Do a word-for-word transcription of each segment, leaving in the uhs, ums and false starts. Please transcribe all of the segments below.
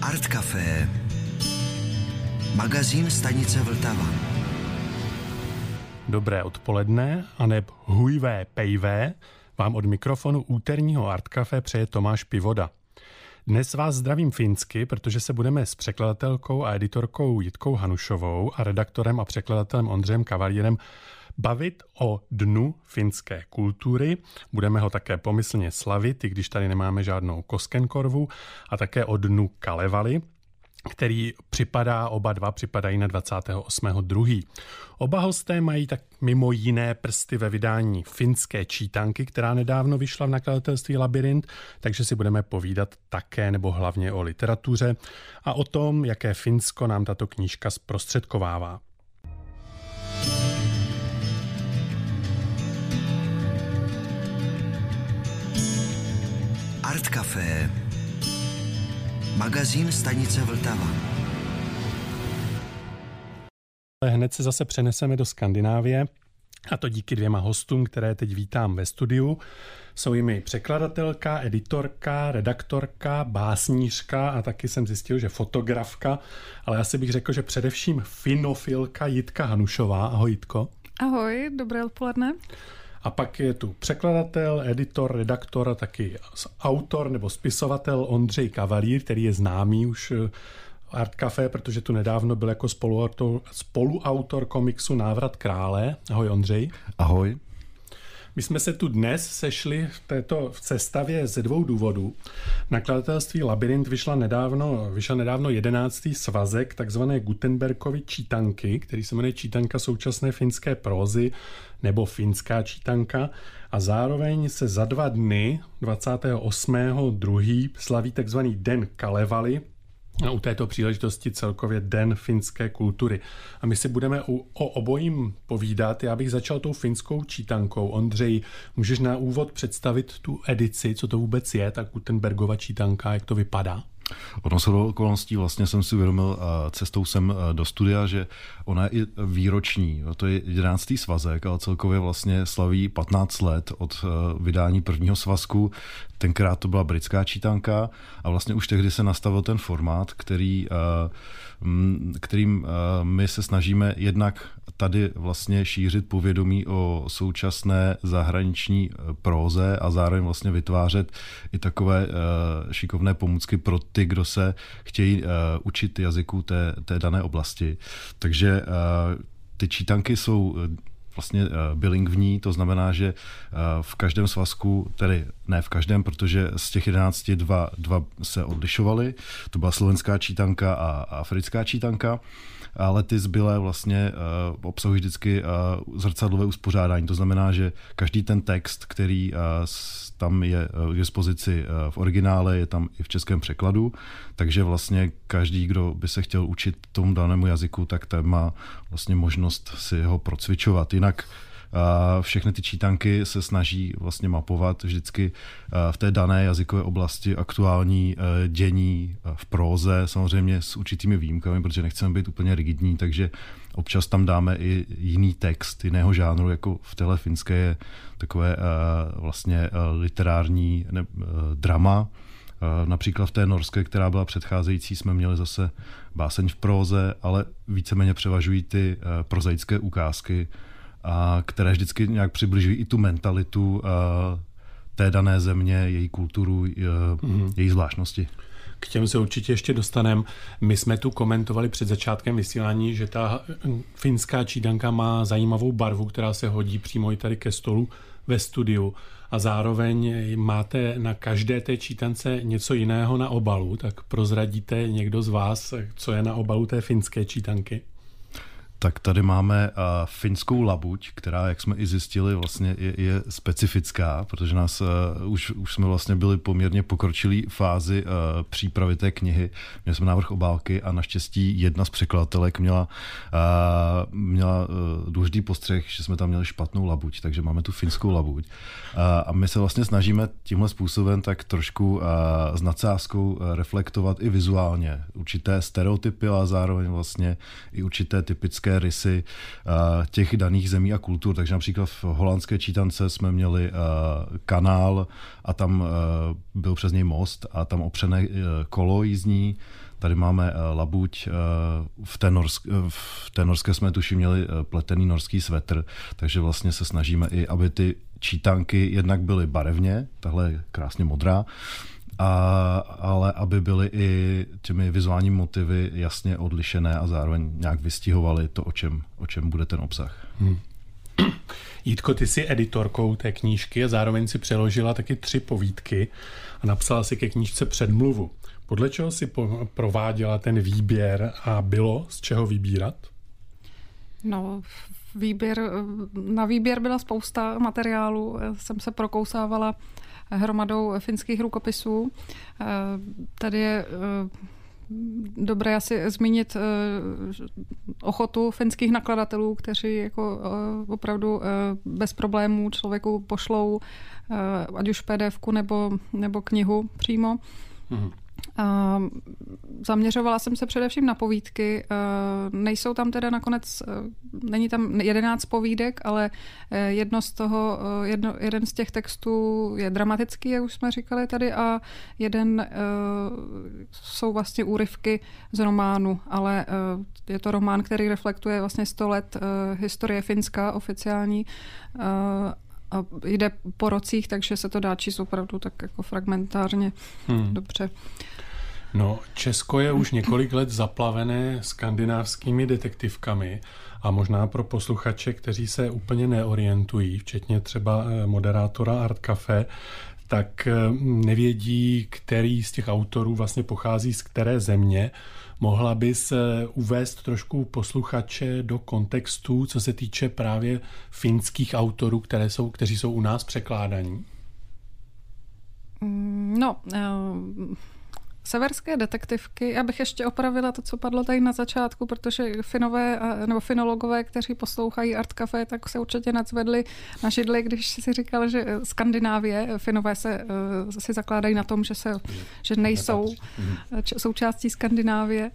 Art Café, magazín stanice Vltava. Dobré odpoledne, aneb hujvé pejvé, vám od mikrofonu úterního Art Café přeje Tomáš Pivoda. Dnes vás zdravím finsky, protože se budeme s překladatelkou a editorkou Jitkou Hanušovou a redaktorem a překladatelem Ondřejem Kavalírem bavit o dnu finské kultury. Budeme ho také pomyslně slavit, i když tady nemáme žádnou Koskenkorvu, a také o dnu Kalevaly, který připadá, oba dva připadají na dvacátého osmého druhého Oba hosté mají tak mimo jiné prsty ve vydání finské čítanky, která nedávno vyšla v nakladatelství Labyrint, takže si budeme povídat také nebo hlavně o literatuře a o tom, jaké Finsko nám tato knížka zprostředkovává. Art Café, magazín stanice Vltava. Hned se zase přeneseme do Skandinávie, a to díky dvěma hostům, které teď vítám ve studiu. Jsou jimi překladatelka, editorka, redaktorka, básnířka a taky jsem zjistil, že fotografka, ale asi bych řekl, že především finofilka Jitka Hanušová. Ahoj, Jitko. Ahoj, dobré odpoledne. A pak je tu překladatel, editor, redaktor a taky autor nebo spisovatel Ondřej Kavalír, který je známý už Art Café, protože tu nedávno byl jako spoluautor, spoluautor komiksu Návrat krále. Ahoj, Ondřej. Ahoj. My jsme se tu dnes sešli v této v sestavě ze dvou důvodů. Nakladatelství Labyrint vyšla nedávno, vyšel nedávno jedenáctý svazek takzvané Gutenbergovy čítanky, který se jmenuje Čítanka současné finské prózy nebo Finská čítanka, a zároveň se za dva dny, dvacátého osmého druhého slaví takzvaný Den Kalevaly, a u této příležitosti celkově Den finské kultury. A my si budeme u, o obojím povídat. Já bych začal tou finskou čítankou. Ondřej, můžeš na úvod představit tu edici, co to vůbec je, ta Gutenbergova čítanka, jak to vypadá? Ono se do okolností vlastně jsem si uvědomil cestou sem do studia, že ona je i výroční. To je jedenáctý svazek, ale celkově vlastně slaví patnáct let od vydání prvního svazku. Tenkrát to byla britská čítanka a vlastně už tehdy se nastavil ten formát, který, kterým my se snažíme jednak tady vlastně šířit povědomí o současné zahraniční próze a zároveň vlastně vytvářet i takové šikovné pomůcky pro ty, kdo se chtějí učit jazyku té, té dané oblasti. Takže ty čítanky jsou vlastně bilingvní, to znamená, že v každém svazku, tedy ne v každém, protože z těch jedenácti dva, dva se odlišovaly, to byla slovenská čítanka a africká čítanka, ale ty zbylé vlastně uh, obsahují vždycky uh, zrcadlové uspořádání. To znamená, že každý ten text, který uh, tam je uh, k dispozici uh, v originále, je tam i v českém překladu, takže vlastně každý, kdo by se chtěl učit tomu danému jazyku, tak ten má vlastně možnost si ho procvičovat. Jinak Uh, všechny ty čítanky se snaží vlastně mapovat vždycky uh, v té dané jazykové oblasti aktuální uh, dění uh, v próze, samozřejmě s určitými výjimkami, protože nechceme být úplně rigidní, takže občas tam dáme i jiný text, jiného žánru, jako v téhle finské je takové uh, vlastně uh, literární ne, uh, drama. Uh, například v té norské, která byla předcházející, jsme měli zase báseň v próze, ale víceméně převažují ty uh, prozaické ukázky, a které vždycky nějak přibližují i tu mentalitu uh, té dané země, její kulturu, uh, mm. její zvláštnosti. K těm se určitě ještě dostaneme. My jsme tu komentovali před začátkem vysílání, že ta finská čítanka má zajímavou barvu, která se hodí přímo i tady ke stolu ve studiu. A zároveň máte na každé té čítance něco jiného na obalu, tak prozradíte někdo z vás, co je na obalu té finské čítanky? Tak tady máme uh, finskou labuť, která, jak jsme i zjistili, vlastně je, je specifická, protože nás uh, už, už jsme vlastně byli poměrně pokročilý fázi uh, přípravy té knihy. Měli jsme návrh obálky a naštěstí jedna z překladatelek měla, uh, měla uh, důležitý postřeh, že jsme tam měli špatnou labuť, takže máme tu finskou labuť. Uh, a my se vlastně snažíme tímhle způsobem tak trošku uh, s nadsázkou uh, reflektovat i vizuálně určité stereotypy, ale zároveň vlastně i určité typické specifické rysy těch daných zemí a kultur. Takže například v holandské čítance jsme měli kanál a tam byl přes něj most a tam opřené kolo jízdní. Tady máme labuť, v té, norsk, v té norské jsme tuším měli pletený norský svetr, takže vlastně se snažíme i, aby ty čítanky jednak byly barevně, tahle je krásně modrá, a, ale aby byly i těmi vizuálními motivy jasně odlišené a zároveň nějak vystihovaly to, o čem, o čem bude ten obsah. Hmm. Jítko, ty jsi editorkou té knížky a zároveň si přeložila taky tři povídky a napsala si ke knížce předmluvu. Podle čeho si po- prováděla ten výběr a bylo z čeho vybírat? No, výběr, na výběr byla spousta materiálu. Jsem se prokousávala hromadou finských rukopisů. Tady je dobré asi zmínit ochotu finských nakladatelů, kteří jako opravdu bez problémů člověku pošlou ať už pé dé efku nebo, nebo knihu přímo. Mhm. Uh, zaměřovala jsem se především na povídky. Uh, nejsou tam teda nakonec, uh, není tam jedenáct povídek, ale uh, jedno z toho, uh, jedno, jeden z těch textů je dramatický, jak už jsme říkali tady, a jeden uh, jsou vlastně úryvky z románu, ale uh, je to román, který reflektuje vlastně sto let uh, historie Finska oficiální. Uh, A jde po rocích, takže se to dá číst opravdu tak jako fragmentárně hmm. dobře. No, Česko je už několik let zaplavené skandinávskými detektivkami a možná pro posluchače, kteří se úplně neorientují, včetně třeba moderátora Art Café, tak nevědí, který z těch autorů vlastně pochází z které země. Mohla bys uvést trošku posluchače do kontextu, co se týče právě finských autorů, které jsou, kteří jsou u nás překládaní? No, uh... severské detektivky, já bych ještě opravila to, co padlo tady na začátku, protože Finové nebo finologové, kteří poslouchají Art Café, tak se určitě nadzvedli na židli, když si říkal, že Skandinávie, Finové se si zakládají na tom, že, se, že nejsou součástí Skandinávie.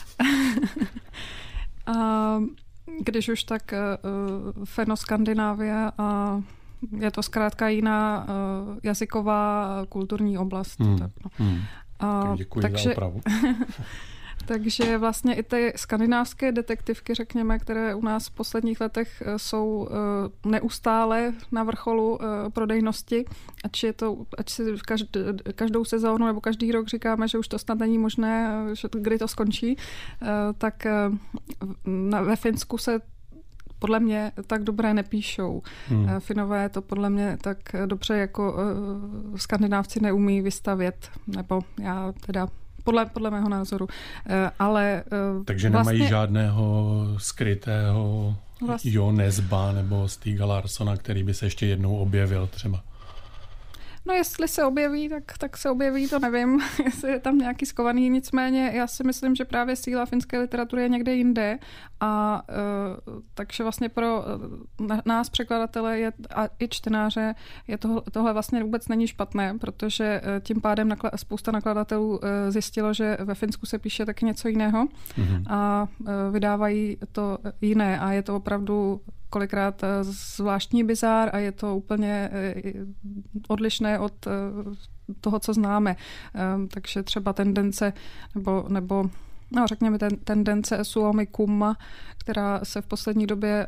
A když už tak Fenoskandinávie a je to zkrátka jiná jazyková kulturní oblast. Hmm. Tak no. hmm. A, děkuji takže, za opravu. Takže vlastně i ty skandinávské detektivky, řekněme, které u nás v posledních letech jsou uh, neustále na vrcholu uh, prodejnosti, ať, je to, ať si každ, každou sezónu nebo každý rok říkáme, že už to snad není možné, že to, kdy to skončí, uh, tak uh, na, ve Finsku se podle mě tak dobré nepíšou. Hmm. Finové to podle mě tak dobře jako uh, skandinávci neumí vystavět, nebo já teda podle, podle mého názoru. Uh, ale uh, Takže vlastně, nemají žádného skrytého vlastně, Jo Nesba nebo Stiga Larssona, který by se ještě jednou objevil třeba. No jestli se objeví, tak, tak se objeví, to nevím, jestli je tam nějaký skovaný. Nicméně já si myslím, že právě síla finské literatury je někde jinde a uh, takže vlastně pro uh, nás překladatele je, a i čtenáře je to, tohle vlastně vůbec není špatné, protože uh, tím pádem nakla, spousta nakladatelů uh, zjistilo, že ve Finsku se píše taky něco jiného mm-hmm. a uh, vydávají to jiné a je to opravdu kolikrát zvláštní bizár a je to úplně odlišné od toho, co známe. Takže třeba tendence, nebo, nebo no, řekněme ten, tendence Suomi Kumma, která se v poslední době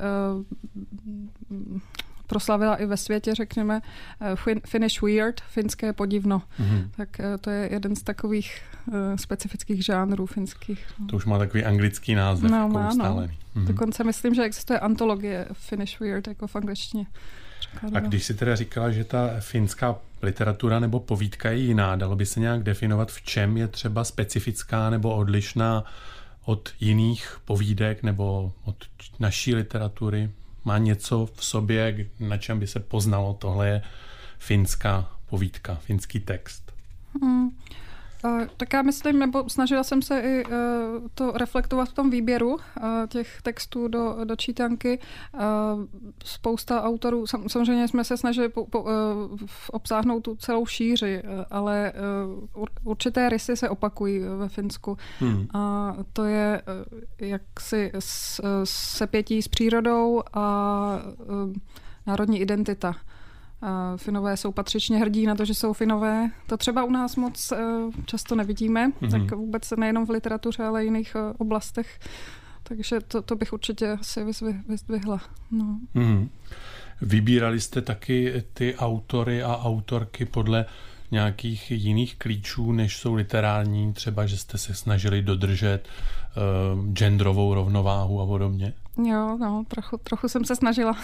proslavila i ve světě, řekněme, Finnish Weird, finské podivno. Mm-hmm. Tak to je jeden z takových uh, specifických žánrů finských. To už má takový anglický název, no, jako má, ustálený. No. Mm-hmm. Dokonce myslím, že existuje antologie Finnish Weird, jako v angličtině. A když si teda říkala, že ta finská literatura nebo povídka je jiná, dalo by se nějak definovat, v čem je třeba specifická nebo odlišná od jiných povídek nebo od naší literatury? Má něco v sobě, na čem by se poznalo, tohle je finská povídka, finský text? Hmm. Tak já myslím, nebo snažila jsem se i to reflektovat v tom výběru těch textů do, do čítanky. Spousta autorů, samozřejmě jsme se snažili po, po, obsáhnout tu celou šíři, ale určité rysy se opakují ve Finsku. Hmm. A to je jaksi sepětí s přírodou a národní identita. Finové jsou patřičně hrdí na to, že jsou Finové. To třeba u nás moc často nevidíme, mm-hmm. tak vůbec nejenom v literatuře, ale i jiných oblastech. Takže to, to bych určitě asi vyzdvihla. No. Mm. Vybírali jste taky ty autory a autorky podle nějakých jiných klíčů, než jsou literární, třeba, že jste se snažili dodržet uh, genderovou rovnováhu a podobně? Jo, no, trochu, trochu jsem se snažila.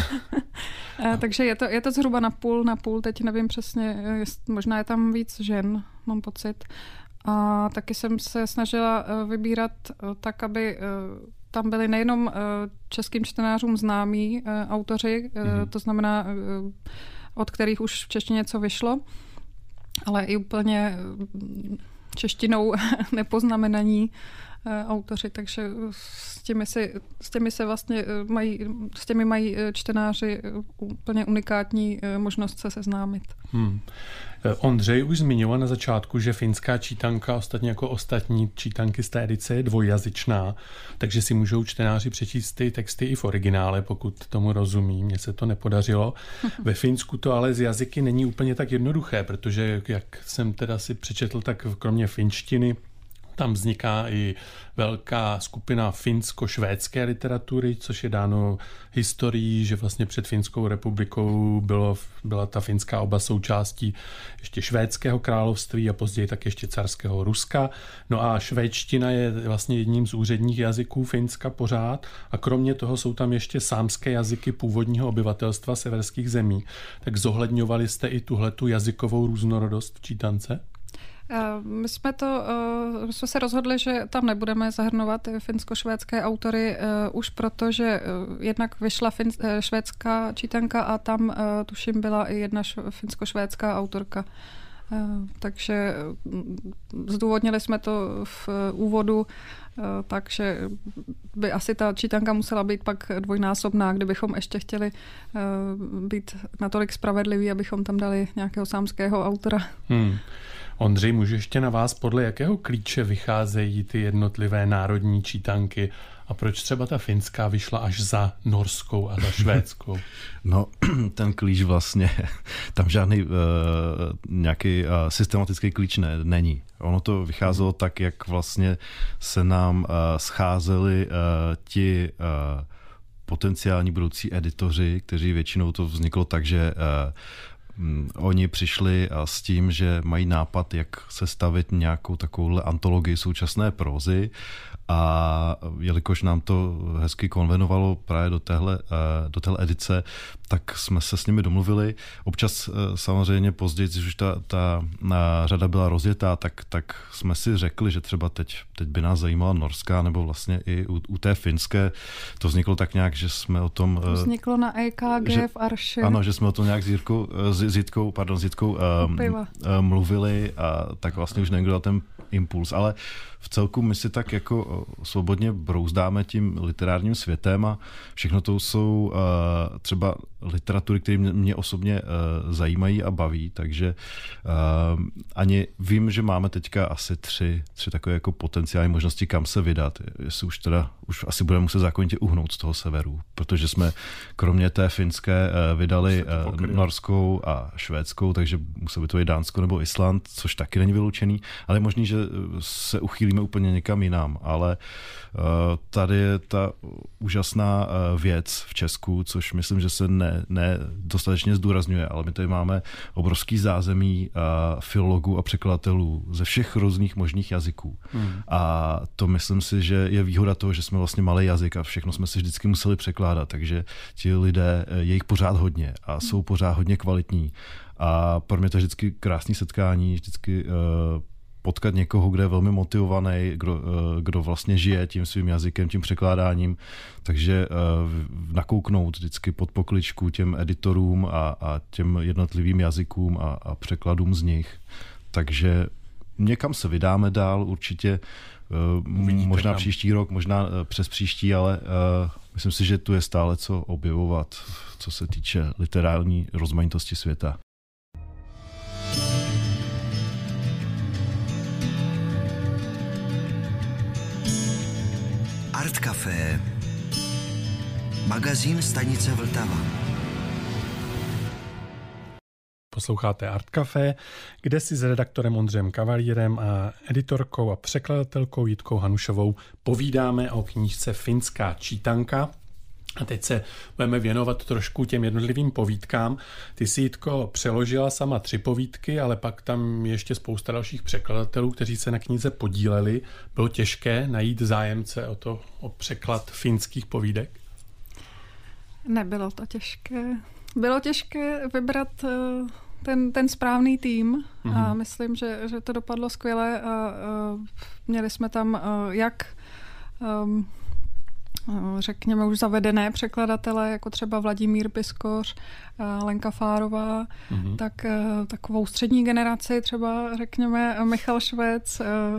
Takže je to, je to zhruba na půl, na půl, teď nevím přesně, jest, možná je tam víc žen, mám pocit. A taky jsem se snažila vybírat tak, aby tam byli nejenom českým čtenářům známí autoři, mm-hmm. to znamená, od kterých už v češtině něco vyšlo, ale i úplně češtinou nepoznamenaní autoři, takže s těmi, si, s těmi se vlastně mají, s těmi mají čtenáři úplně unikátní možnost se seznámit. Hmm. Ondřej už zmiňoval na začátku, že finská čítanka, ostatně jako ostatní čítanky z té edice, je dvojjazyčná, takže si můžou čtenáři přečíst ty texty i v originále, pokud tomu rozumí. Mně se to nepodařilo. Ve Finsku to ale z jazyky není úplně tak jednoduché, protože jak jsem teda si přečetl, tak kromě finštiny tam vzniká i velká skupina finsko-švédské literatury, což je dáno historií, že vlastně před Finskou republikou bylo, byla ta finská oblast součástí ještě švédského království a později tak ještě carského Ruska. No a švédština je vlastně jedním z úředních jazyků Finska pořád a kromě toho jsou tam ještě sámské jazyky původního obyvatelstva severských zemí. Tak zohledňovali jste i tuhletu jazykovou různorodost v čítance? My jsme, to, my jsme se rozhodli, že tam nebudeme zahrnovat finsko-švédské autory už proto, že jednak vyšla fin, švédská čítanka a tam tuším byla i jedna finsko-švédská autorka. Takže zdůvodnili jsme to v úvodu, takže by asi ta čítanka musela být pak dvojnásobná, kdybychom ještě chtěli být natolik spravedliví, abychom tam dali nějakého sámského autora. Hmm. Ondřej, můžu ještě na vás, podle jakého klíče vycházejí ty jednotlivé národní čítanky a proč třeba ta finská vyšla až za norskou a za švédskou? No, ten klíč vlastně, tam žádný uh, nějaký uh, systematický klíč ne, není. Ono to vycházelo tak, jak vlastně se nám uh, scházeli uh, ti uh, potenciální budoucí editoři, kteří většinou to vzniklo tak, že uh, oni přišli s tím, že mají nápad, jak sestavit nějakou takovouhle antologii současné prózy a jelikož nám to hezky konvenovalo právě do téhle, do téhle edice, tak jsme se s nimi domluvili. Občas samozřejmě později, když už ta, ta řada byla rozjetá, tak, tak jsme si řekli, že třeba teď, teď by nás zajímala norská, nebo vlastně i u, u té finské. To vzniklo tak nějak, že jsme o tom... To vzniklo na E K G že, v Arši. Ano, že jsme o tom nějak s Jirkou, s Jitkou, pardon, s Jitkou um, mluvili a tak vlastně už někdo dal ten impuls, ale v celku my si tak jako svobodně brouzdáme tím literárním světem a všechno to jsou uh, třeba literatury, které mě, mě osobně uh, zajímají a baví, takže uh, ani vím, že máme teďka asi tři, tři takové jako potenciální možnosti, kam se vydat. Jestli už teda, už asi budeme muset zákonitě uhnout z toho severu, protože jsme kromě té finské uh, vydali uh, norskou a švédskou, takže musí být to i Dánsko nebo Island, což taky není vyloučený, ale je možný, že se uchýlíme úplně někam jinam, ale uh, tady je ta úžasná uh, věc v Česku, což myslím, že se ne, ne dostatečně zdůrazňuje, ale my tady máme obrovský zázemí uh, filologů a překladatelů ze všech různých možných jazyků. Hmm. A to myslím si, že je výhoda toho, že jsme vlastně malý jazyk a všechno jsme si vždycky museli překládat, takže ti lidé, je jich pořád hodně a jsou pořád hodně kvalitní. A pro mě to je vždycky krásný setkání, vždycky uh, potkat někoho, kdo je velmi motivovaný, kdo, kdo vlastně žije tím svým jazykem, tím překládáním, takže uh, nakouknout vždycky pod pokličku těm editorům a, a těm jednotlivým jazykům a, a překladům z nich. Takže někam se vydáme dál určitě, Uvidíte možná tam. Příští rok, možná přes příští, ale uh, myslím si, že tu je stále co objevovat, co se týče literární rozmanitosti světa. Art Café, magazín stanice Vltava. Posloucháte Art Café, kde si s redaktorem Ondřejem Kavalírem a editorkou a překladatelkou Jitkou Hanušovou povídáme o knížce Finská čítanka. A teď se budeme věnovat trošku těm jednotlivým povídkám. Ty si, Jitko, přeložila sama tři povídky, ale pak tam ještě spousta dalších překladatelů, kteří se na knize podíleli. Bylo těžké najít zájemce o to, o překlad finských povídek? Nebylo to těžké. Bylo těžké vybrat ten, ten správný tým mm-hmm. a myslím, že, že to dopadlo skvěle a, a měli jsme tam a, jak um, řekněme už zavedené překladatele, jako třeba Vladimír Piskoř, Lenka Fárová, mm-hmm. tak a, takovou střední generaci, třeba řekněme Michal Švec, a,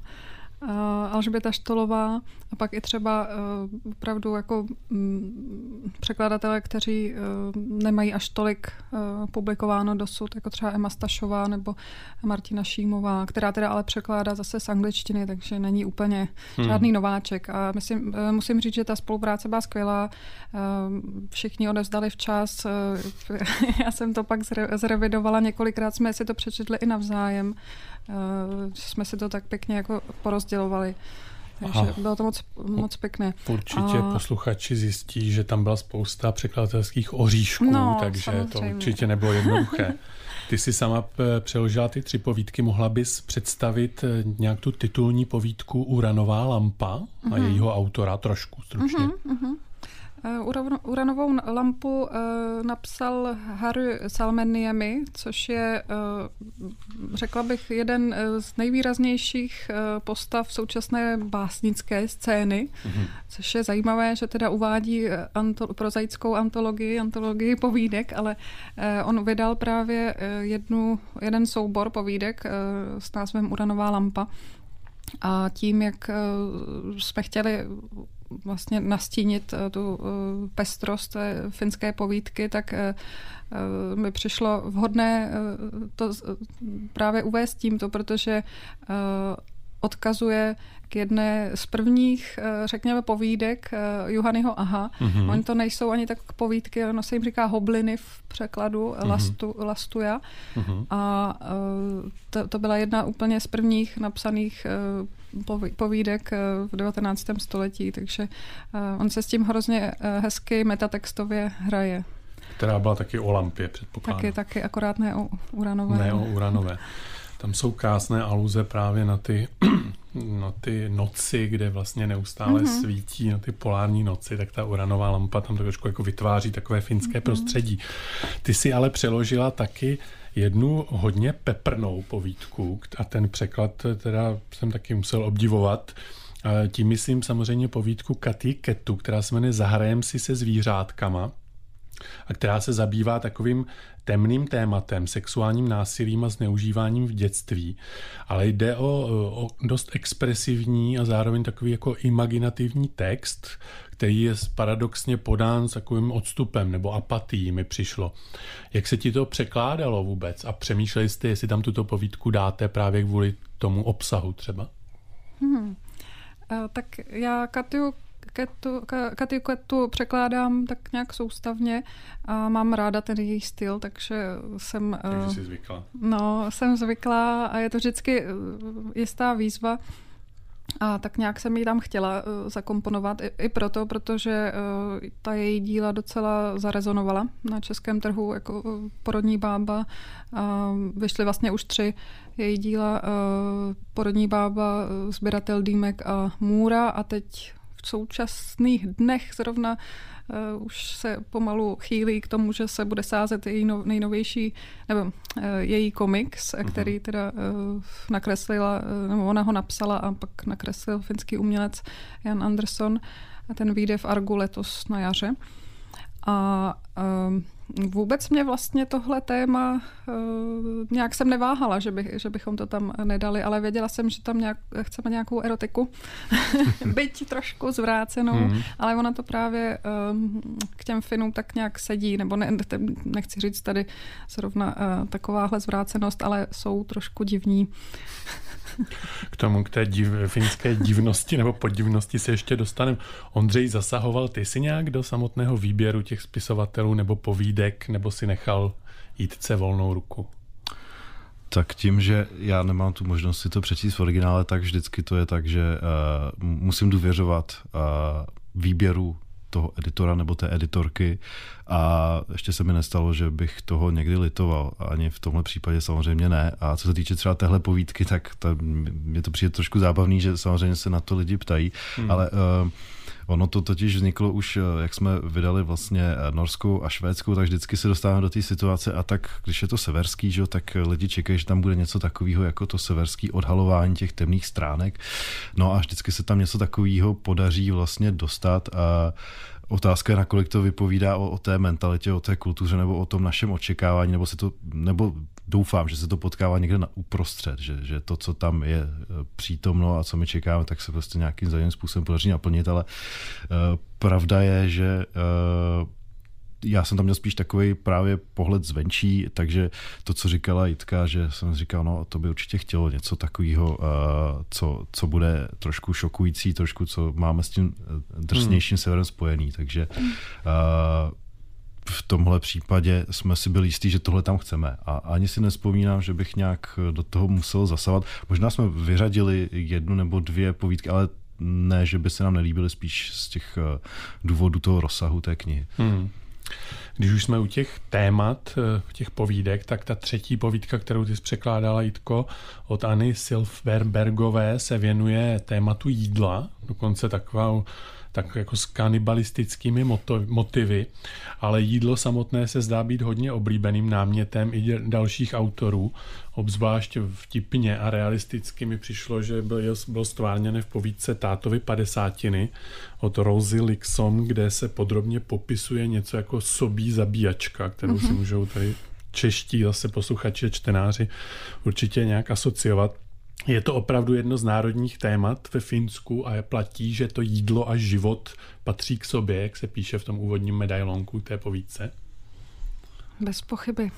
Alžběta Štolová a pak i třeba uh, opravdu jako um, překladatelé, kteří uh, nemají až tolik uh, publikováno dosud, jako třeba Emma Stašová nebo Martina Šímová, která teda ale překládá zase z angličtiny, takže není úplně hmm. žádný nováček. A myslím, uh, musím říct, že ta spolupráce byla skvělá. Uh, všichni odevzdali včas. Uh, já jsem to pak zre- zrevidovala několikrát, jsme si to přečetli i navzájem. Uh, jsme si to tak pěkně jako porozdělovali. Takže Aha. bylo to moc, moc pěkné. Určitě a... posluchači zjistí, že tam byla spousta překladatelských oříšků, no, takže samozřejmě. To určitě nebylo jednoduché. Ty jsi sama přeložila ty tři povídky. Mohla bys představit nějak tu titulní povídku Uranová lampa mm-hmm. a jejího autora trošku stručně? Mm-hmm, mm-hmm. Uranovou lampu uh, napsal Harry Salmeniemi, což je, uh, řekla bych, jeden z nejvýraznějších uh, postav současné básnické scény, mm-hmm. což je zajímavé, že teda uvádí anto- prozaickou antologii, antologii povídek, ale uh, on vydal právě uh, jednu, jeden soubor povídek uh, s názvem Uranová lampa. A tím, jak uh, jsme chtěli vlastně nastínit tu pestrost té finské povídky, tak mi přišlo vhodné to právě uvést tímto, protože odkazuje k jedné z prvních, řekněme, povídek Juhanyho Aha. Mm-hmm. Oni to nejsou ani tak povídky, ono se jim říká hobliny v překladu, mm-hmm. lastu, lastuja. Mm-hmm. A to, to byla jedna úplně z prvních napsaných povídek v devatenáctém století, takže on se s tím hrozně hezky metatextově hraje. Která byla taky o lampě, předpokládám. Taky, taky, akorát ne o uranové. Ne o uranové. Tam jsou krásné aluze právě na ty, na ty noci, kde vlastně neustále mm-hmm. svítí, na ty polární noci, tak ta uranová lampa tam trošku jako vytváří takové finské mm-hmm. prostředí. Ty si ale přeložila taky jednu hodně peprnou povídku a ten překlad teda jsem taky musel obdivovat. Tím myslím samozřejmě povídku Katy Ketu, která se jmenuje Zahrajem si se zvířátkama a která se zabývá takovým temným tématem, sexuálním násilím a zneužíváním v dětství. Ale jde o, o dost expresivní a zároveň takový jako imaginativní text, který je paradoxně podán s takovým odstupem nebo apatií, mi přišlo. Jak se ti to překládalo vůbec? A přemýšleli jste, jestli tam tuto povídku dáte právě kvůli tomu obsahu třeba? Hmm. Tak já Katiu Ketu, Katiu Ketu překládám tak nějak soustavně a mám ráda ten její styl, takže jsem... Takže jsi zvykla. No, jsem zvyklá a je to vždycky jistá výzva. A tak nějak jsem ji tam chtěla uh, zakomponovat i, i proto, protože uh, ta její díla docela zarezonovala na českém trhu, jako uh, Porodní bába. Uh, vyšly vlastně už tři její díla, uh, Porodní bába, uh, Sběratel dýmek a Můra a teď v současných dnech zrovna uh, už se pomalu chýlí k tomu, že se bude sázet její no, nejnovější, nebo uh, její komiks, uh-huh. který teda uh, nakreslila, uh, nebo ona ho napsala a pak nakreslil finský umělec Jan Andersson a ten vyjde v Argu letos na jaře. A uh, Vůbec mě vlastně tohle téma nějak jsem neváhala, že, bych, že bychom to tam nedali, ale věděla jsem, že tam nějak, chceme nějakou erotiku, byť trošku zvrácenou, mm. ale ona to právě k těm Finům tak nějak sedí, nebo ne, nechci říct tady zrovna takováhle zvrácenost, ale jsou trošku divní. K tomu, k té div, finské divnosti nebo podivnosti se ještě dostaneme. Ondřej, zasahoval ty si nějak do samotného výběru těch spisovatelů nebo povídek, nebo si nechal jít volnou ruku? Tak tím, že já nemám tu možnost si to přečíst v originále, tak vždycky to je tak, že uh, musím důvěřovat uh, výběru toho editora nebo té editorky a ještě se mi nestalo, že bych toho někdy litoval. Ani v tomhle případě samozřejmě ne. A co se týče třeba téhle povídky, tak ta, mě to přijde trošku zábavný, že samozřejmě se na to lidi ptají, hmm. ale uh, ono to totiž vzniklo už, jak jsme vydali vlastně norskou a švédskou, tak vždycky se dostáváme do té situace a tak, když je to severský, že, tak lidi čekají, že tam bude něco takového jako to severský odhalování těch temných stránek. No a vždycky se tam něco takového podaří vlastně dostat a otázka je, nakolik to vypovídá o, o té mentalitě, o té kultuře nebo o tom našem očekávání, nebo se to, nebo doufám, že se to potkává někde na uprostřed, že, že to, co tam je přítomno a co my čekáme, tak se prostě nějakým zajímavým způsobem podaří naplnit, ale uh, pravda je, že uh, já jsem tam měl spíš takový právě pohled zvenčí, takže to, co říkala Jitka, že jsem říkal, no to by určitě chtělo něco takového, uh, co, co bude trošku šokující, trošku, co máme s tím drsnějším hmm. severem spojený, takže uh, v tomhle případě jsme si byli jistí, že tohle tam chceme. A ani si nevzpomínám, že bych nějak do toho musel zasahovat. Možná jsme vyřadili jednu nebo dvě povídky, ale ne, že by se nám nelíbily, spíš z těch důvodů toho rozsahu té knihy. Hmm. Když už jsme u těch témat, těch povídek, tak ta třetí povídka, kterou ty jsi překládala, Jitko, od Anny Silfverbergové se věnuje tématu jídla, dokonce takovou tak jako s kanibalistickými motivy, ale jídlo samotné se zdá být hodně oblíbeným námětem i dalších autorů, obzvlášť vtipně a realisticky mi přišlo, že byl, byl stvárněné v povídce Tátovy padesátiny od Rosie Lixom, kde se podrobně popisuje něco jako sobí zabíjačka, kterou mm-hmm. si můžou tady čeští zase posluchači, čtenáři určitě nějak asociovat. Je to opravdu jedno z národních témat ve Finsku a platí, že to jídlo a život patří k sobě, jak se píše v tom úvodním medailonku té povídce. Bez pochyby.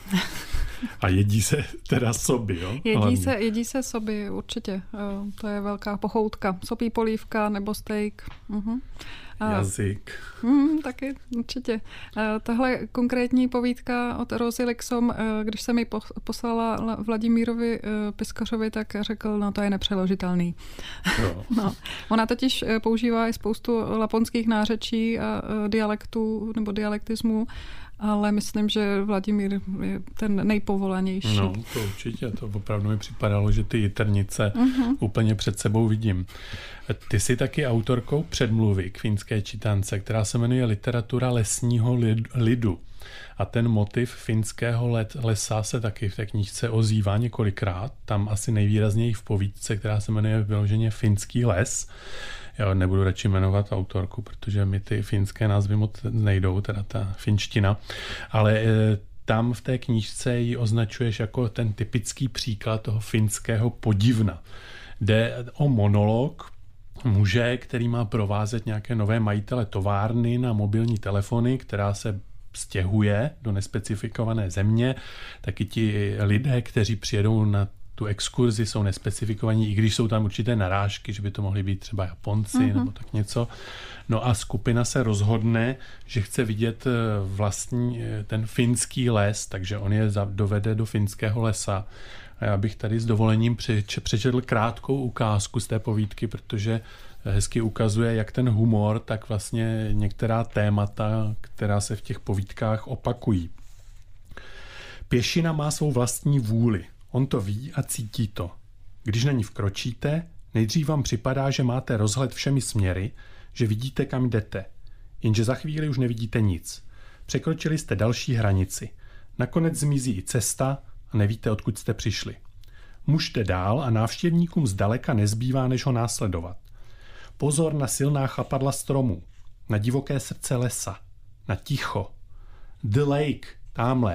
A jedí se teda soby, jo? Jedí se, jedí se soby, určitě. To je velká pochoutka. Sopí polívka nebo steak. Uh-huh. Jazyk. Mm, taky, určitě. Tahle konkrétní povídka od Rosie Lixom, když jsem ji poslala Vladimírovi Piskařovi, tak řekl, no to je nepřeložitelný. No. Ona totiž používá i spoustu laponských nářečí a dialektů nebo dialektismů, ale myslím, že Vladimír je ten nejpovolanější. No, to určitě. To opravdu mi připadalo, že ty jitrnice uh-huh. úplně před sebou vidím. Ty jsi taky autorkou předmluvy k finské čítance, která se jmenuje Literatura lesního lidu. A ten motiv finského lesa se taky v té knížce ozývá několikrát. Tam asi nejvýrazněji v povídce, která se jmenuje vyloženě Finský les. Já nebudu radši jmenovat autorku, protože mi ty finské názvy moc nejdou, teda ta finština. Ale tam v té knížce ji označuješ jako ten typický příklad toho finského podivna. Jde o monolog muže, který má provázet nějaké nové majitele továrny na mobilní telefony, která se stěhuje do nespecifikované země. Taky ti lidé, kteří přijedou na tu exkurzi, jsou nespecifikovaní, i když jsou tam určité narážky, že by to mohli být třeba Japonci mm-hmm. nebo tak něco. No a skupina se rozhodne, že chce vidět vlastní ten finský les, takže on je dovede do finského lesa. A já bych tady s dovolením přečetl krátkou ukázku z té povídky, protože hezky ukazuje, jak ten humor, tak vlastně některá témata, která se v těch povídkách opakují. Pěšina má svou vlastní vůli. On to ví a cítí to. Když na ní vkročíte, nejdřív vám připadá, že máte rozhled všemi směry, že vidíte, kam jdete. Jenže za chvíli už nevidíte nic. Překročili jste další hranici. Nakonec zmizí i cesta a nevíte, odkud jste přišli. Muž jde dál a návštěvníkům zdaleka nezbývá, než ho následovat. Pozor na silná chapadla stromů, na divoké srdce lesa, na ticho. The lake, Támhle,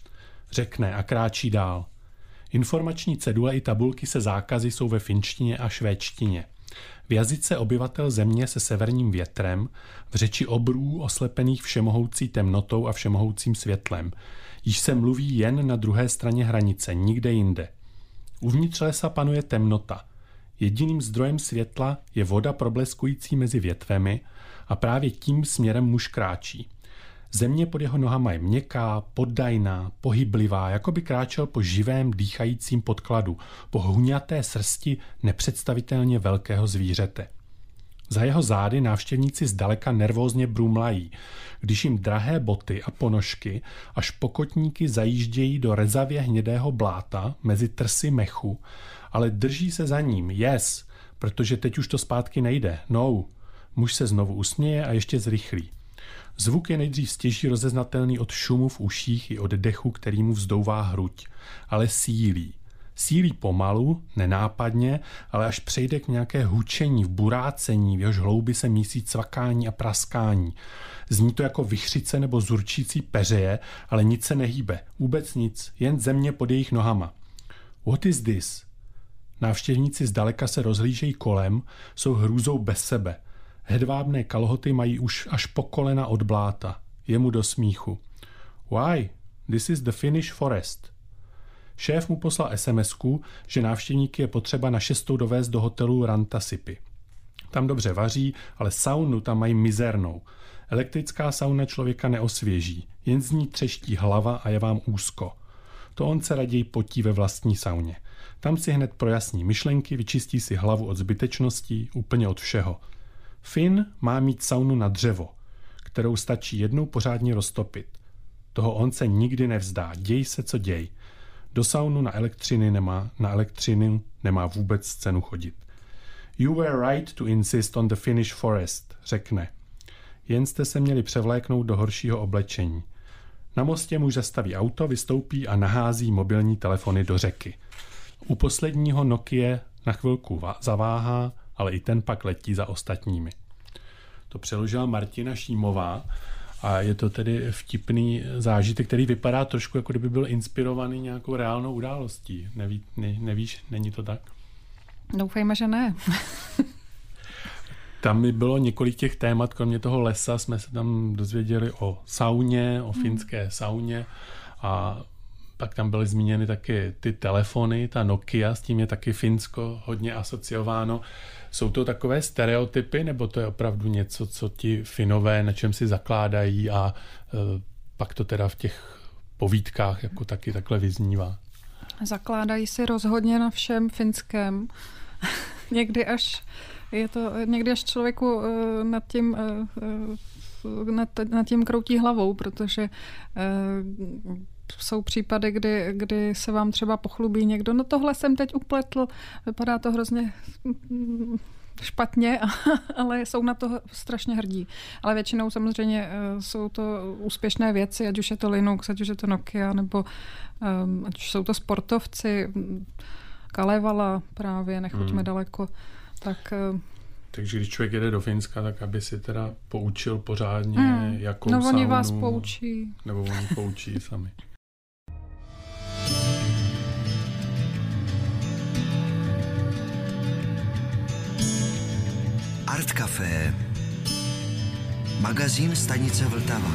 řekne a kráčí dál. Informační cedule i tabulky se zákazy jsou ve finštině a švédštině. V jazyce obyvatel země se severním větrem, v řeči obrů oslepených všemohoucí temnotou a všemohoucím světlem. Již se mluví jen na druhé straně hranice, nikde jinde. Uvnitř lesa panuje temnota. Jediným zdrojem světla je voda probleskující mezi větvemi a právě tím směrem muž kráčí. Země pod jeho nohama je měkká, poddajná, pohyblivá, jako by kráčel po živém dýchajícím podkladu, po huňaté srsti nepředstavitelně velkého zvířete. Za jeho zády návštěvníci zdaleka nervózně brumlají, když jim drahé boty a ponožky až pokotníky zajíždějí do rezavě hnědého bláta mezi trsy mechu, ale drží se za ním, yes, protože teď už to zpátky nejde, no. Muž se znovu usměje a ještě zrychlí. Zvuk je nejdřív stěží rozeznatelný od šumu v uších i od dechu, který mu vzdouvá hruď, ale sílí. Sílí pomalu, nenápadně, ale až přejde k nějaké hučení, v burácení, v jehož hloubi se mísí cvakání a praskání. Zní to jako vichřice nebo zurčící peřeje, ale nic se nehýbe, vůbec nic, jen země pod jejich nohama. What is this? Návštěvníci zdaleka se rozhlížejí kolem, jsou hrůzou bez sebe. Hedvábné kalhoty mají už až po kolena od bláta. Je mu do smíchu. Why? This is the Finnish forest. Šéf mu poslal SMSku, že návštěvníky je potřeba na šestou dovést do hotelu Rantasipy. Tam dobře vaří, ale saunu tam mají mizernou. Elektrická sauna člověka neosvěží, jen z ní třeští hlava a je vám úzko. To on se raději potí ve vlastní sauně. Tam si hned projasní myšlenky, vyčistí si hlavu od zbytečností, úplně od všeho. Fin má mít saunu na dřevo, kterou stačí jednou pořádně roztopit. Toho on se nikdy nevzdá, děj se, co děj. Do saunu na elektřiny nemá, na elektřiny nemá vůbec cenu chodit. You were right to insist on the Finnish forest, řekne. Jen jste se měli převléknout do horšího oblečení. Na mostě muž zastaví auto, vystoupí a nahází mobilní telefony do řeky. U posledního Nokia na chvilku zaváhá, ale i ten pak letí za ostatními. To přeložila Martina Šímová a je to tedy vtipný zážitek, který vypadá trošku, jako kdyby byl inspirovaný nějakou reálnou událostí. Neví, ne, nevíš, není to tak? Doufejme, že ne. Tam mi bylo několik těch témat, kromě toho lesa jsme se tam dozvěděli o sauně, o finské sauně a pak tam byly zmíněny taky ty telefony, ta Nokia, s tím je taky Finsko hodně asociováno. Jsou to takové stereotypy, nebo to je opravdu něco, co ti Finové, na čem si zakládají a e, pak to teda v těch povídkách jako taky takhle vyznívá? Zakládají si rozhodně na všem finském. někdy až je to, někdy až člověku e, nad tím e, nad, nad tím kroutí hlavou, protože e, jsou případy, kdy, kdy se vám třeba pochlubí někdo, no tohle jsem teď upletl, vypadá to hrozně špatně, ale jsou na to strašně hrdí. Ale většinou samozřejmě jsou to úspěšné věci, ať už je to Linux, ať už je to Nokia, nebo um, ať už jsou to sportovci, Kalevala právě, nechoďme hmm. daleko, tak... Takže když člověk jede do Finska, tak aby si teda poučil pořádně, hmm. jakou no, saunu... No oni vás poučí. Nebo oni poučí sami. Art Café. Magazín stanice Vltava.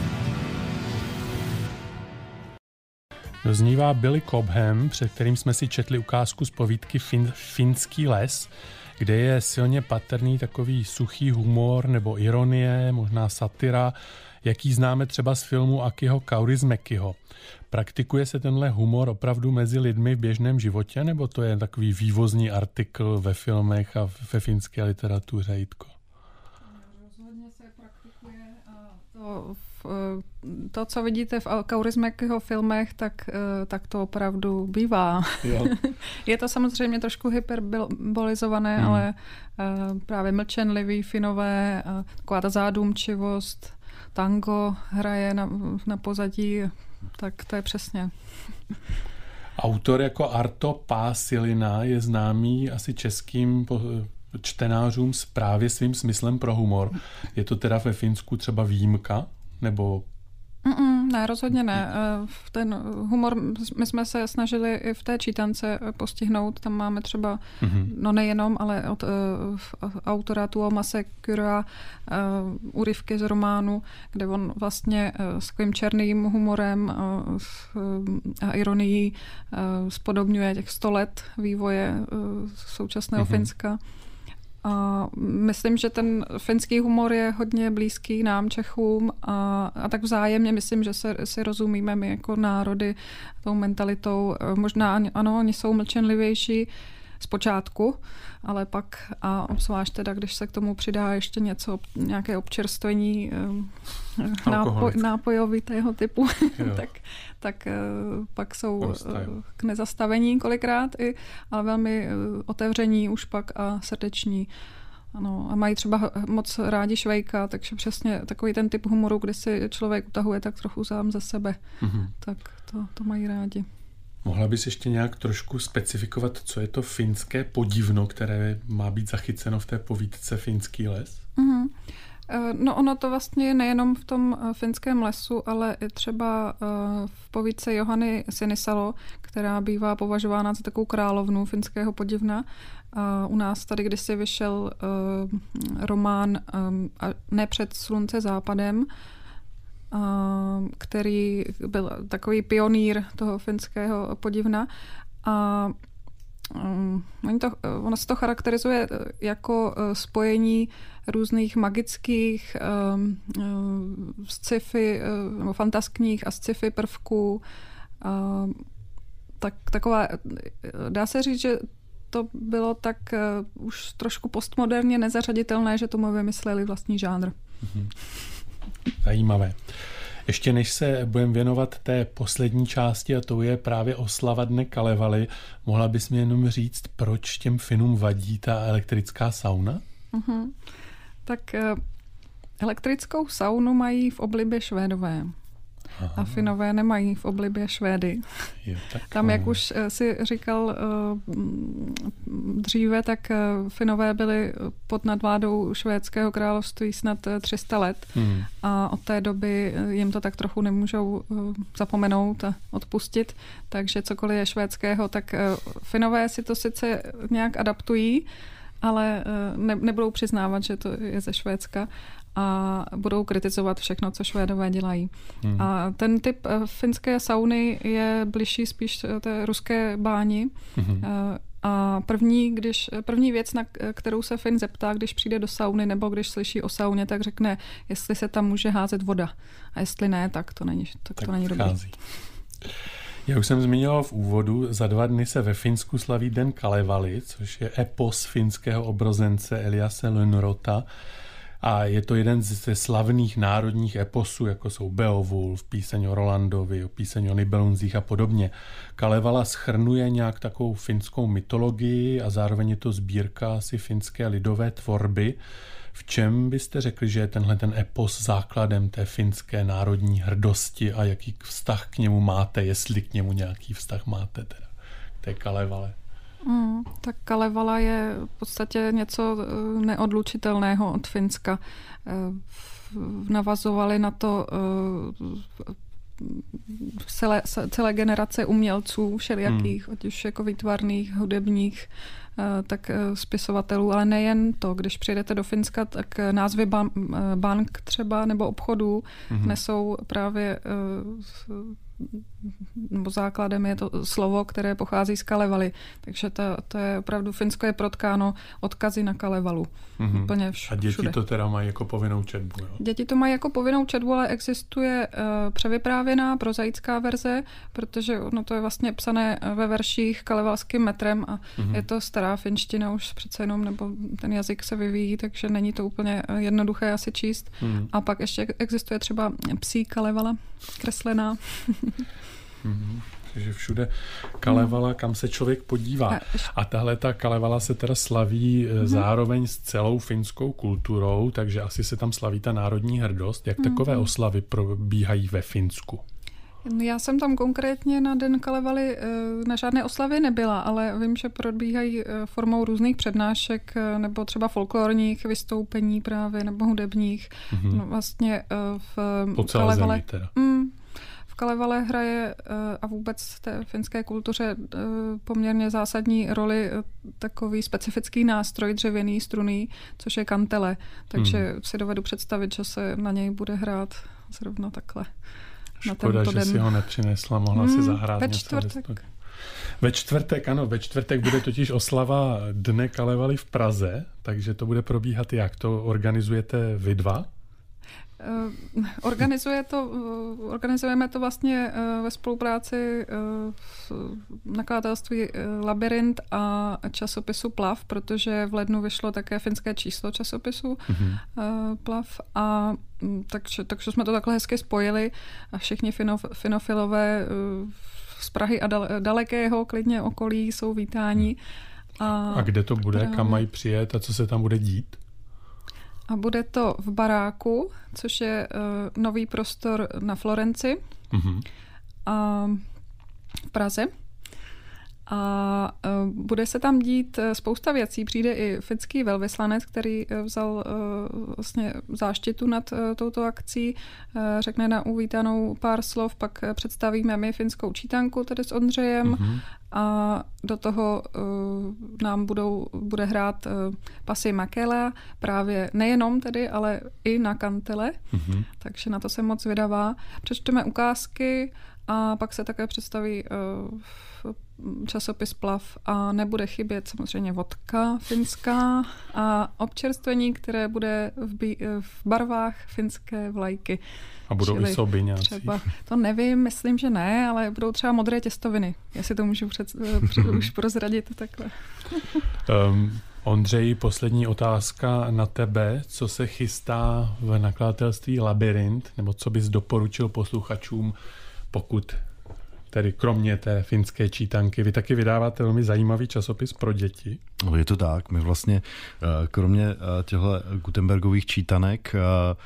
Doznívá Billy Cobham, před kterým jsme si četli ukázku z povídky fin, Finský les, kde je silně patrný takový suchý humor nebo ironie, možná satira, jaký známe třeba z filmu Akiho Kaurismäkiho. Praktikuje se tenhle humor opravdu mezi lidmi v běžném životě, nebo to je takový vývozní artikl ve filmech a ve finské literatuře, Jitko? Rozhodně se praktikuje a to, to co vidíte v Kaurismäkiho filmech, tak, tak to opravdu bývá. Jo. Je to samozřejmě trošku hyperbolizované, hmm. ale právě mlčenlivý Finové, taková ta zádumčivost, tango hraje na, na pozadí, tak to je přesně. Autor jako Arto Pásilina je známý asi českým čtenářům právě svým smyslem pro humor. Je to teda ve Finsku třeba výjimka? Nebo... Mm-mm, Ne, rozhodně ne. Ten humor, my jsme se snažili i v té čítance postihnout. Tam máme třeba, mm-hmm. no nejenom, ale od uh, autora Tuomase Sekura uh, úryvky z románu, kde on vlastně uh, s takovým černým humorem uh, s, uh, a ironií uh, spodobňuje těch sto let vývoje uh, současného mm-hmm. Finska. A myslím, že ten finský humor je hodně blízký nám, Čechům, a, a tak vzájemně myslím, že se, si rozumíme my jako národy tou mentalitou. Možná ano, oni jsou mlčenlivější zpočátku, ale pak, a obzvlášť teda, když se k tomu přidá ještě něco, nějaké občerstvení nápoj, nápojovitého typu, tak, tak pak jsou k nezastavení kolikrát, i, ale velmi otevření už pak a srdeční. Ano, a mají třeba moc rádi Švejka, takže přesně takový ten typ humoru, kdy si člověk utahuje tak trochu sám ze sebe, mm-hmm. tak to, to mají rádi. Mohla bys ještě nějak trošku specifikovat, co je to finské podivno, které má být zachyceno v té povídce Finský les? Mm-hmm. No ono to vlastně je nejenom v tom finském lesu, ale i třeba v povídce Johanny Sinisalo, která bývá považována za takovou královnu finského podivna. U nás tady kdysi vyšel román Ne před slunce západem, který byl takový pionýr toho finského podivna. A um, to, ono se to charakterizuje jako spojení různých magických, um, sci-fi, nebo fantaskních a sci-fi prvků. Um, tak, taková, dá se říct, že to bylo tak uh, už trošku postmoderně nezařaditelné, že tomu vymysleli vlastní žánr. Mm-hmm. Zajímavé. Ještě než se budeme věnovat té poslední části, a to je právě oslava Dne Kalevaly, mohla bys mi jenom říct, proč těm Finům vadí ta elektrická sauna? Uh-huh. Tak uh, elektrickou saunu mají v oblibě Švédové. Aha. A Finové nemají v oblibě Švédy. Jo, Tam, jak už si říkal dříve, tak Finové byli pod nadvládou švédského království snad tři sta let hmm. a od té doby jim to tak trochu nemůžou zapomenout a odpustit, takže cokoliv je švédského, tak Finové si to sice nějak adaptují, ale ne, nebudou přiznávat, že to je ze Švédska, a budou kritizovat všechno, co Švédové dělají. Hmm. A ten typ finské sauny je bližší spíš té ruské báni. Hmm. A první, když, první věc, na kterou se Fin zeptá, když přijde do sauny nebo když slyší o sauně, tak řekne, jestli se tam může házet voda. A jestli ne, tak to není, tak tak to není dobré. Já už jsem zmiňoval v úvodu, za dva dny se ve Finsku slaví Den Kalevaly, což je epos finského obrozence Eliase Lönnrota. A je to jeden ze slavných národních eposů, jako jsou Beowulf, píseň o Rolandovi, píseň o Nibelunzích a podobně. Kalevala shrnuje nějak takovou finskou mytologii a zároveň je to sbírka asi finské lidové tvorby. V čem byste řekli, že je tenhle ten epos základem té finské národní hrdosti a jaký vztah k němu máte, jestli k němu nějaký vztah máte teda, k té Kalevale? Mm, tak Kalevala je v podstatě něco neodlučitelného od Finska. Navazovali na to celé, celé generace umělců všelijakých, hmm. ať už jako výtvarných, hudebních, tak spisovatelů, ale nejen to. Když přijdete do Finska, tak názvy bank třeba nebo obchodů hmm. nesou právě nebo základem je to slovo, které pochází z Kalevaly. Takže to, to je opravdu, Finsko je protkáno odkazy na Kalevalu. Mm-hmm. Úplně vš- A děti všude. to teda mají jako povinnou četbu, jo? Děti to mají jako povinnou četbu, ale existuje uh, převyprávěná prozaická verze, protože no, to je vlastně psané ve verších kalevalským metrem a mm-hmm. je to stará finština už přece jenom, nebo ten jazyk se vyvíjí, takže není to úplně jednoduché asi číst. Mm-hmm. A pak ještě existuje třeba psí Kalevala, kreslená. Mm-hmm. Takže všude Kalevala, kam se člověk podívá. A tahle ta Kalevala se teda slaví mm-hmm. zároveň s celou finskou kulturou, takže asi se tam slaví ta národní hrdost. Jak mm-hmm. takové oslavy probíhají ve Finsku? Já jsem tam konkrétně na Den Kalevaly na žádné oslavě nebyla, ale vím, že probíhají formou různých přednášek nebo třeba folklorních vystoupení právě nebo hudebních. Mm-hmm. No vlastně v po celé Kalevale, zemi teda. Mm, v Kalevale hraje a vůbec v té finské kultuře poměrně zásadní roli takový specifický nástroj dřevěný, strunný, což je kantele. Takže hmm. si dovedu představit, že se na něj bude hrát zrovna takhle. Škoda, že den. Si ho nepřinesla, mohla hmm, si zahrát ve něco. Čtvrtek. Ve čtvrtek, ano, ve čtvrtek bude totiž oslava Dne Kalevaly v Praze, takže to bude probíhat jak? To organizujete vy dva? Organizuje to, organizujeme to vlastně ve spolupráci v nakladatelství Labyrint a časopisu Plav, protože v lednu vyšlo také finské číslo časopisu mm-hmm. Plav a takže, takže jsme to takhle hezky spojili a všichni finof, finofilové z Prahy a dalekého klidně okolí jsou vítáni. A, a kde to bude? právě... Kam mají přijet a co se tam bude dít? A bude to v Baráku, což je uh, nový prostor na Florenci mm-hmm. a v Praze. A uh, bude se tam dít spousta věcí. Přijde i finský velvyslanec, který uh, vzal uh, vlastně záštitu nad uh, touto akcí. Uh, řekne na uvítanou pár slov, pak uh, představíme my finskou čítanku tedy s Ondřejem. Mm-hmm. A do toho uh, nám budou, bude hrát uh, Pasi Mäkelä, právě nejenom tedy, ale i na kantele, mm-hmm. takže na to jsem moc vydavá. Přečteme ukázky a pak se také představí uh, časopis Plav a nebude chybět samozřejmě vodka finská a občerstvení, které bude v, bí- v barvách finské vlajky. A budou Čili i soby nějací? Třeba, to nevím, myslím, že ne, ale budou třeba modré těstoviny, jestli to můžu před, už prozradit takhle. um, Ondřej, poslední otázka na tebe. Co se chystá v nakladatelství Labyrint, nebo co bys doporučil posluchačům, pokud tedy kromě té finské čítanky, vy taky vydáváte velmi zajímavý časopis pro děti. No, je to tak. My vlastně kromě těchto Gutenbergových čítanek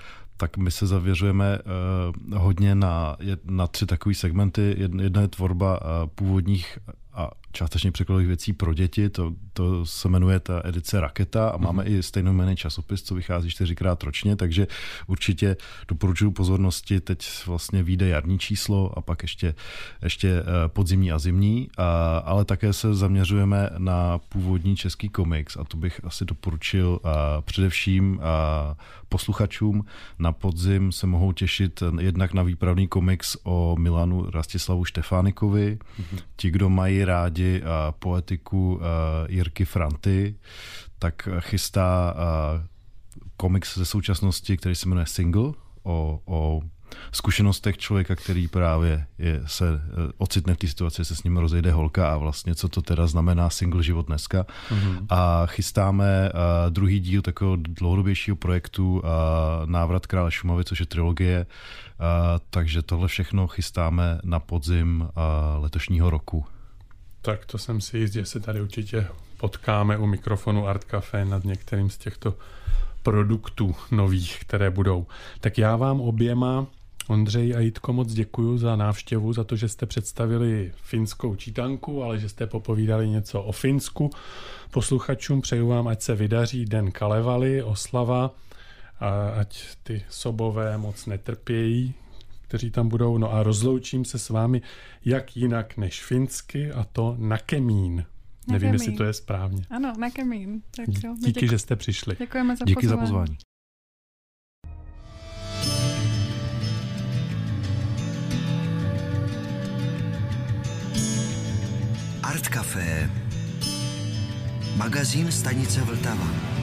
tak my se zavěřujeme uh, hodně na, na tři takové segmenty. Jedna je tvorba uh, původních a částečně překladových věcí pro děti. To, to se jmenuje ta edice Raketa a máme mm. i stejnojmenný časopis, co vychází čtyřikrát ročně, takže určitě doporučuji pozornosti. Teď vlastně vyjde jarní číslo a pak ještě, ještě podzimní a zimní, a, ale také se zaměřujeme na původní český komiks a to bych asi doporučil a především a posluchačům. Na podzim se mohou těšit jednak na výpravný komiks o Milanu Rastislavu Štefánikovi. Mm. Ti, kdo mají rádi a poetiku uh, Jirky Franty, tak chystá uh, komiks ze současnosti, který se jmenuje Single, o, o zkušenostech člověka, který právě je, se uh, ocitne v té situaci, se s ním rozejde holka a vlastně co to teda znamená single život dneska. Mm-hmm. A chystáme uh, druhý díl takového dlouhodobějšího projektu uh, Návrat krále Šumavy, což je trilogie. Uh, takže tohle všechno chystáme na podzim uh, letošního roku. Tak to jsem si jist, že se tady určitě potkáme u mikrofonu Art Café nad některým z těchto produktů nových, které budou. Tak já vám oběma, Ondřej a Jitko, moc děkuju za návštěvu, za to, že jste představili finskou čítanku, ale že jste popovídali něco o Finsku. Posluchačům přeju vám, ať se vydaří Den Kalevaly, oslava, a ať ty sobové moc netrpějí, kteří tam budou. No a rozloučím se s vámi jak jinak než finsky, a to na kemín. Nevím, jestli to je správně. Ano, na kemín. Tak jo, díky, děku... že jste přišli. Děkujeme za Díky pozvání. za pozvání. Art Café. Magazín stanice Vltava.